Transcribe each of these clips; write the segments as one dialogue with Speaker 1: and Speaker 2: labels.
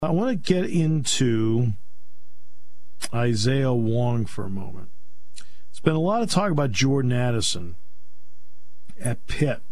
Speaker 1: I want to get into Isaiah Wong for a moment. There's been a lot of talk about Jordan Addison at Pitt,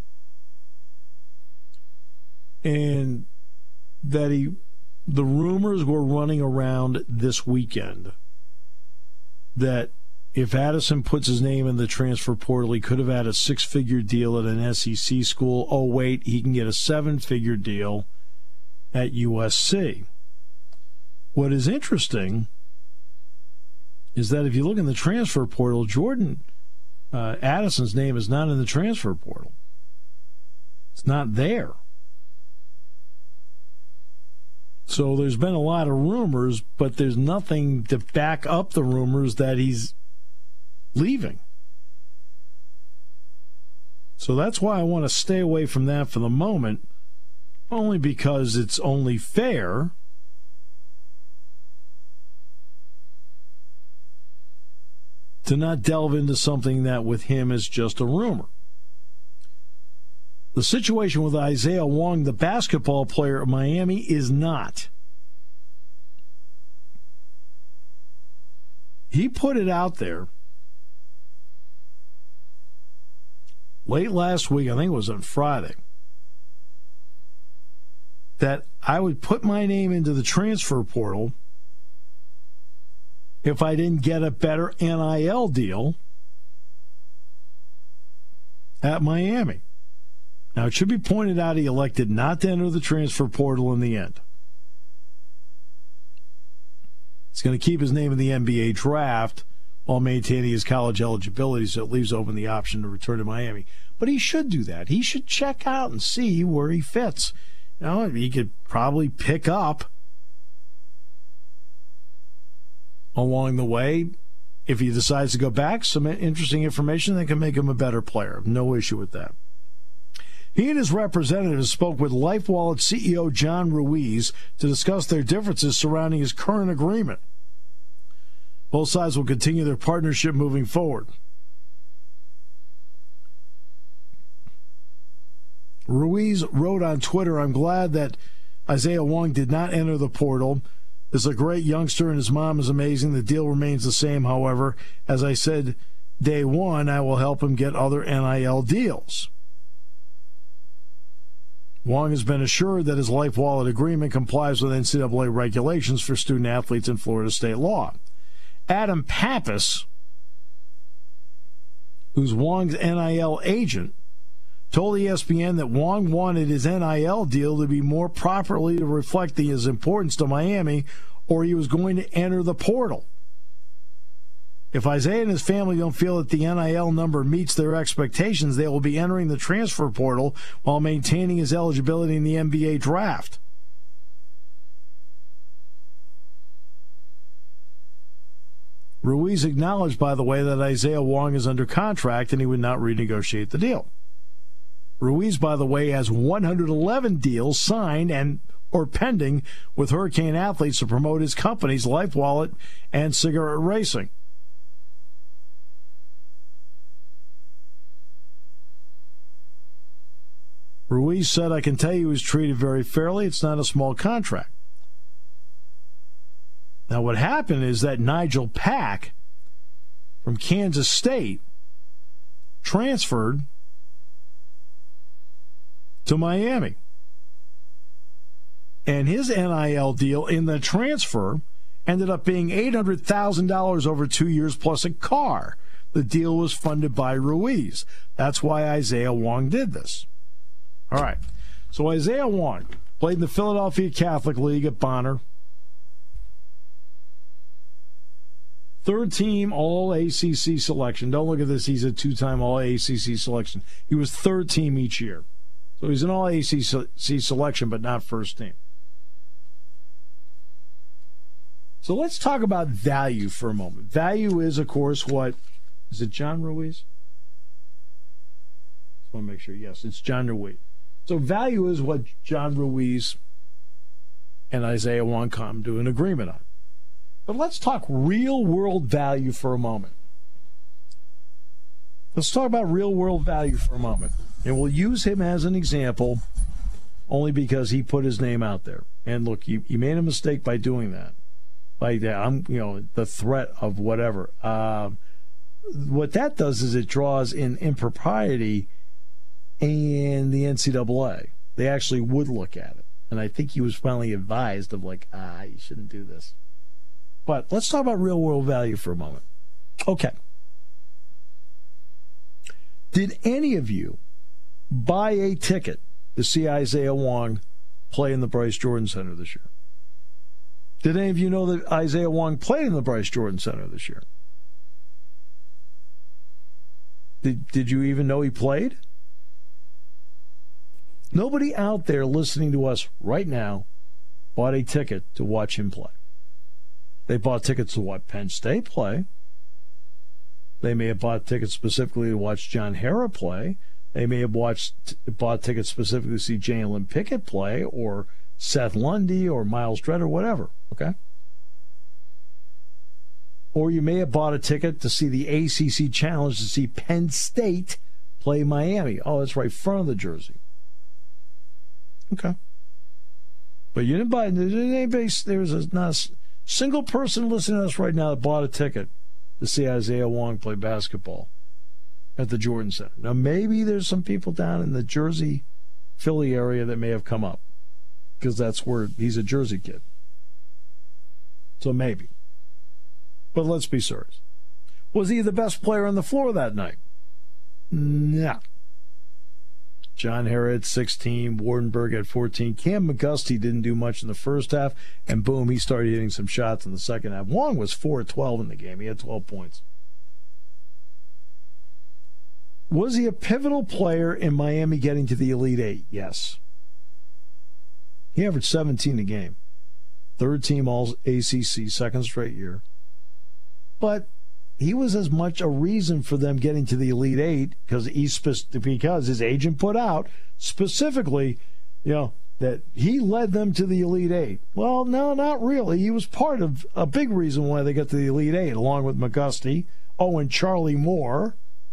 Speaker 1: and that the rumors were running around this weekend that if Addison puts his name in the transfer portal, he could have had a 6-figure deal at an SEC school. Oh, wait, he can get a 7-figure deal at USC. What is interesting is that if you look in the transfer portal, Jordan Addison's name is not in the transfer portal. It's not there. So there's been a lot of rumors, but there's nothing to back up the rumors that he's leaving. So that's why I want to stay away from that for the moment, only because it's only fair to not delve into something that with him is just a rumor. The situation with Isaiah Wong, the basketball player at Miami, is not. He put it out there late last week, I think it was on Friday, that I would put my name into the transfer portal if I didn't get a better NIL deal at Miami. Now, it should be pointed out he elected not to enter the transfer portal in the end. He's going to keep his name in the NBA draft while maintaining his college eligibility, so it leaves open the option to return to Miami. But he should do that. He should check out and see where he fits. You know, he could probably pick up along the way, if he decides to go back, some interesting information that can make him a better player. No issue with that. He and his representatives spoke with LifeWallet CEO John Ruiz to discuss their differences surrounding his current agreement. Both sides will continue their partnership moving forward. Ruiz wrote on Twitter, "I'm glad that Isaiah Wong did not enter the portal. This is a great youngster and his mom is amazing. The deal remains the same, however. As I said, day one, I will help him get other NIL deals." Wong has been assured that his LifeWallet agreement complies with NCAA regulations for student athletes in Florida state law. Adam Pappas, who's Wong's NIL agent, told ESPN that Wong wanted his NIL deal to be more properly to reflect his importance to Miami, or he was going to enter the portal. If Isaiah and his family don't feel that the NIL number meets their expectations, they will be entering the transfer portal while maintaining his eligibility in the NBA draft. Ruiz acknowledged, by the way, that Isaiah Wong is under contract and he would not renegotiate the deal. Ruiz, by the way, has 111 deals signed and or pending with Hurricane athletes to promote his companies, LifeWallet and Cigarette Racing. Ruiz said, "I can tell you he was treated very fairly. It's not a small contract." Now, what happened is that Nigel Pack from Kansas State transferred to Miami. And his NIL deal in the transfer ended up being $800,000 over 2 years plus a car. The deal was funded by Ruiz. That's why Isaiah Wong did this. All right. So Isaiah Wong played in the Philadelphia Catholic League at Bonner. Third team All-ACC selection. Don't look at this. He's a two-time All-ACC selection. He was third team each year. So he's an All-ACC selection, but not first team. So let's talk about value for a moment. Value is, of course, what? Is it John Ruiz? Just want to make sure. Yes, it's John Ruiz. So value is what John Ruiz and Isaiah Wong come to an agreement on. But let's talk real-world value for a moment. Let's talk about real-world value for a moment. And we'll use him as an example only because he put his name out there. And look, you made a mistake by doing that. By that, the threat of whatever. What that does is it draws in impropriety in the NCAA. They actually would look at it. And I think he was finally advised of you shouldn't do this. But let's talk about real world value for a moment. Okay. Did any of you buy a ticket to see Isaiah Wong play in the Bryce Jordan Center this year? Did any of you know that Isaiah Wong played in the Bryce Jordan Center this year? Did you even know he played? Nobody out there listening to us right now bought a ticket to watch him play. They bought tickets to watch Penn State play. They may have bought tickets specifically to watch John Harrar play. They may have bought tickets specifically to see Jalen Pickett play, or Seth Lundy, or Miles Dredd, or whatever. Okay? Or you may have bought a ticket to see the ACC Challenge to see Penn State play Miami. Oh, it's right front of the jersey. Okay. But you didn't buy it. There's not a single person listening to us right now that bought a ticket to see Isaiah Wong play basketball at the Jordan Center. Now, maybe there's some people down in the Jersey, Philly area that may have come up, because that's where he's a Jersey kid. So maybe. But let's be serious. Was he the best player on the floor that night? No. John Harrar had 16, Wardenberg had 14. Cam McGusty didn't do much in the first half, and boom, he started hitting some shots in the second half. Wong was 4-12 in the game. He had 12 points. Was he a pivotal player in Miami getting to the Elite Eight? Yes. He averaged 17 a game. Third team All-ACC, second straight year. But he was as much a reason for them getting to the Elite Eight because his agent put out specifically, that he led them to the Elite Eight. Well, no, not really. He was part of a big reason why they got to the Elite Eight, along with McGusty, and Charlie Moore,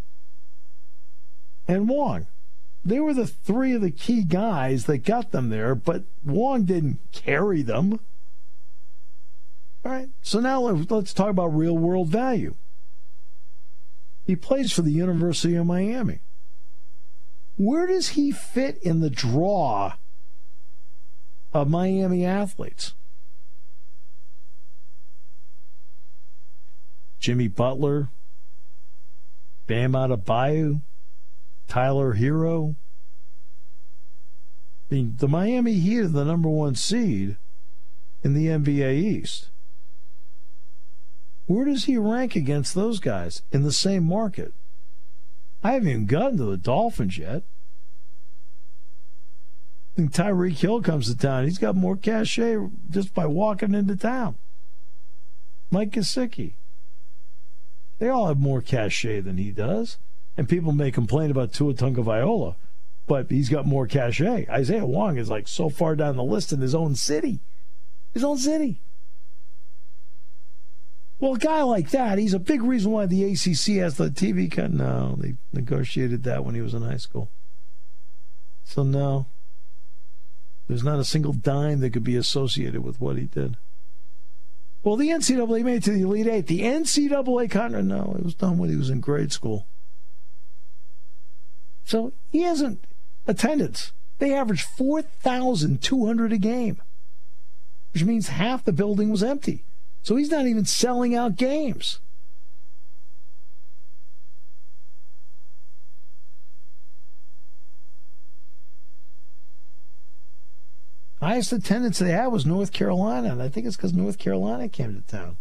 Speaker 1: and Wong. They were the three of the key guys that got them there, but Wong didn't carry them. All right, so now let's talk about real-world value. He plays for the University of Miami. Where does he fit in the draw of Miami athletes? Jimmy Butler, Bam Adebayo, Tyler Hero. I mean, the Miami Heat are the number one seed in the NBA East. Where does he rank against those guys in the same market? I haven't even gotten to the Dolphins yet. I think Tyreek Hill comes to town. He's got more cachet just by walking into town. Mike Gesicki. They all have more cachet than he does. And people may complain about Tua Tagovailoa, but he's got more cachet. Isaiah Wong is so far down the list in his own city. His own city. Well, a guy like that, he's a big reason why the ACC has the TV cut. No, they negotiated that when he was in high school. So no, there's not a single dime that could be associated with what he did. Well, the NCAA made it to the Elite Eight. The NCAA contract, no, it was done when he was in grade school. So he hasn't attendance. They averaged 4,200 a game, which means half the building was empty. So he's not even selling out games. Highest attendance they had was North Carolina, and I think it's because North Carolina came to town.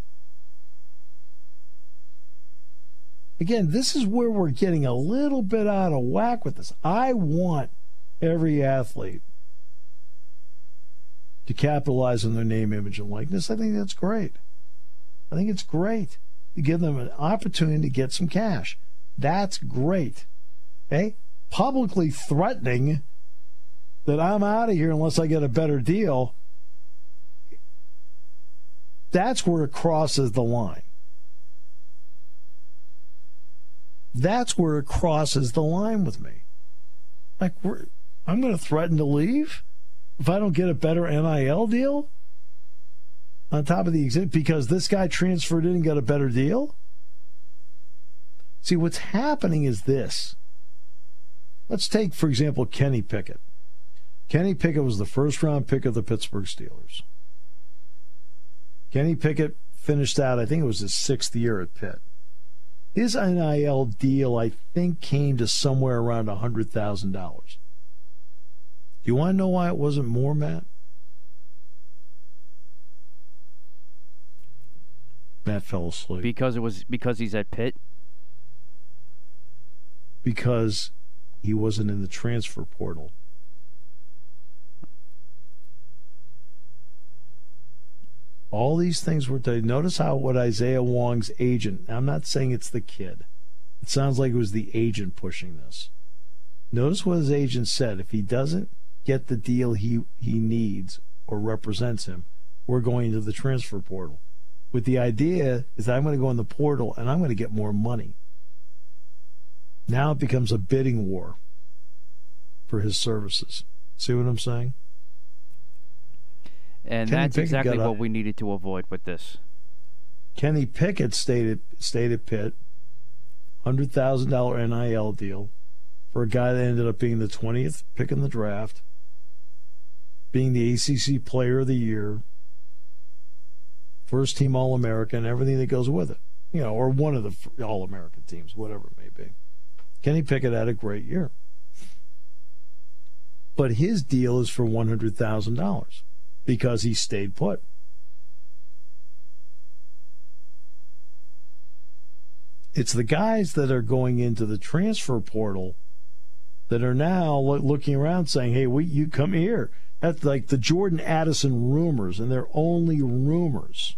Speaker 1: Again, this is where we're getting a little bit out of whack with this. I want every athlete to capitalize on their name, image, and likeness. I think that's great. I think it's great to give them an opportunity to get some cash. That's great. Okay? Publicly threatening that I'm out of here unless I get a better deal, that's where it crosses the line. That's where it crosses the line with me. I'm going to threaten to leave? if I don't get a better NIL deal on top of the because this guy transferred in and got a better deal? See, what's happening is this. Let's take, for example, Kenny Pickett. Kenny Pickett was the first-round pick of the Pittsburgh Steelers. Kenny Pickett finished out, I think it was his 6th year at Pitt. His NIL deal, I think, came to somewhere around $100,000. Do you want to know why it wasn't more, Matt? Matt fell asleep.
Speaker 2: Because he's at Pitt?
Speaker 1: Because he wasn't in the transfer portal. All these things were done. Notice what Isaiah Wong's agent, I'm not saying it's the kid. It sounds like it was the agent pushing this. Notice what his agent said. If he doesn't get the deal he needs or represents him, we're going to the transfer portal. With the idea is that I'm going to go in the portal and I'm going to get more money. Now it becomes a bidding war for his services. See what I'm saying?
Speaker 2: And that's exactly what we needed to avoid with this.
Speaker 1: Kenny Pickett stayed at Pitt, $100,000 NIL deal for a guy that ended up being the 20th pick in the draft, being the ACC Player of the Year, first team All-American, everything that goes with it. Or one of the All-American teams, whatever it may be. Kenny Pickett had a great year. But his deal is for $100,000. Because he stayed put. It's the guys that are going into the transfer portal that are now looking around saying, hey, you come here. That's like the Jordan Addison rumors, and they're only rumors.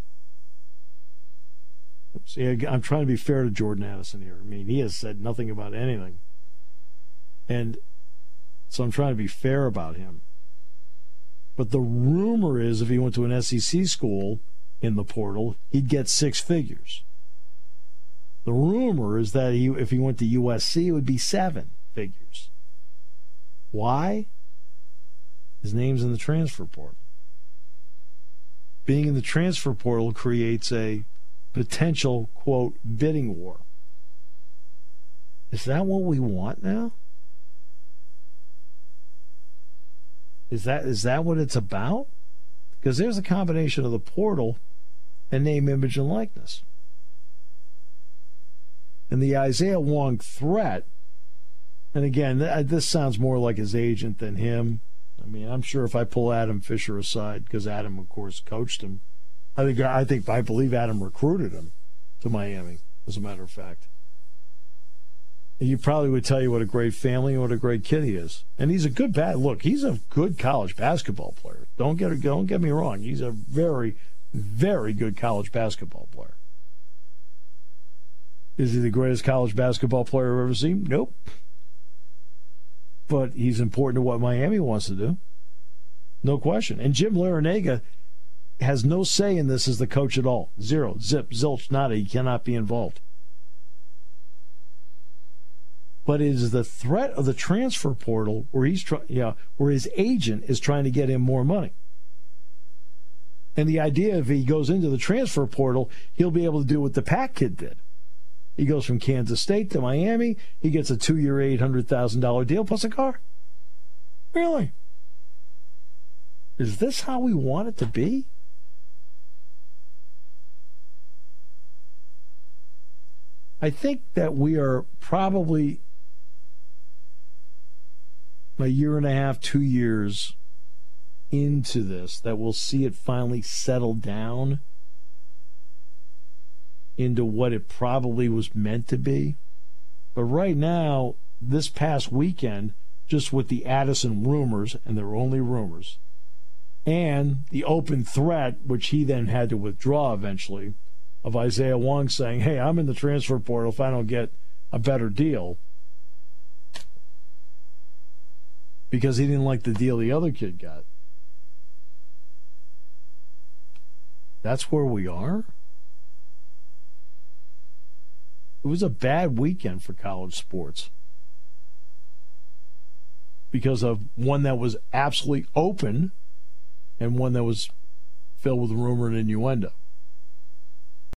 Speaker 1: See, I'm trying to be fair to Jordan Addison here. I mean, he has said nothing about anything. And so I'm trying to be fair about him. But the rumor is if he went to an SEC school in the portal, he'd get 6 figures. The rumor is that if he went to USC, it would be 7 figures. Why? His name's in the transfer portal. Being in the transfer portal creates a potential, quote, bidding war. Is that what we want now? Is that what it's about? Because there's a combination of the portal and name, image, and likeness. And the Isaiah Wong threat, and again, this sounds more like his agent than him. I mean, I'm sure if I pull Adam Fisher aside, because Adam, of course, coached him, I believe Adam recruited him to Miami, as a matter of fact. He probably would tell you what a great family and what a great kid he is. And he's a good look, he's a good college basketball player. Don't get me wrong. He's a very, very good college basketball player. Is he the greatest college basketball player I've ever seen? Nope. But he's important to what Miami wants to do. No question. And Jim Larrañaga has no say in this as the coach at all. Zero. Zip. Zilch. Nada. He cannot be involved. But it is the threat of the transfer portal where where his agent is trying to get him more money. And the idea if he goes into the transfer portal, he'll be able to do what the Pack kid did. He goes from Kansas State to Miami. He gets a 2-year, $800,000 deal plus a car. Really? Is this how we want it to be? I think that we are probably a year and a half, 2 years into this, that we'll see it finally settle down into what it probably was meant to be. But right now, this past weekend, just with the Addison rumors, and they're only rumors, and the open threat, which he then had to withdraw eventually, of Isaiah Wong saying, hey, I'm in the transfer portal if I don't get a better deal, because he didn't like the deal the other kid got. That's where we are? It was a bad weekend for college sports. because of one that was absolutely open and one that was filled with rumor and innuendo.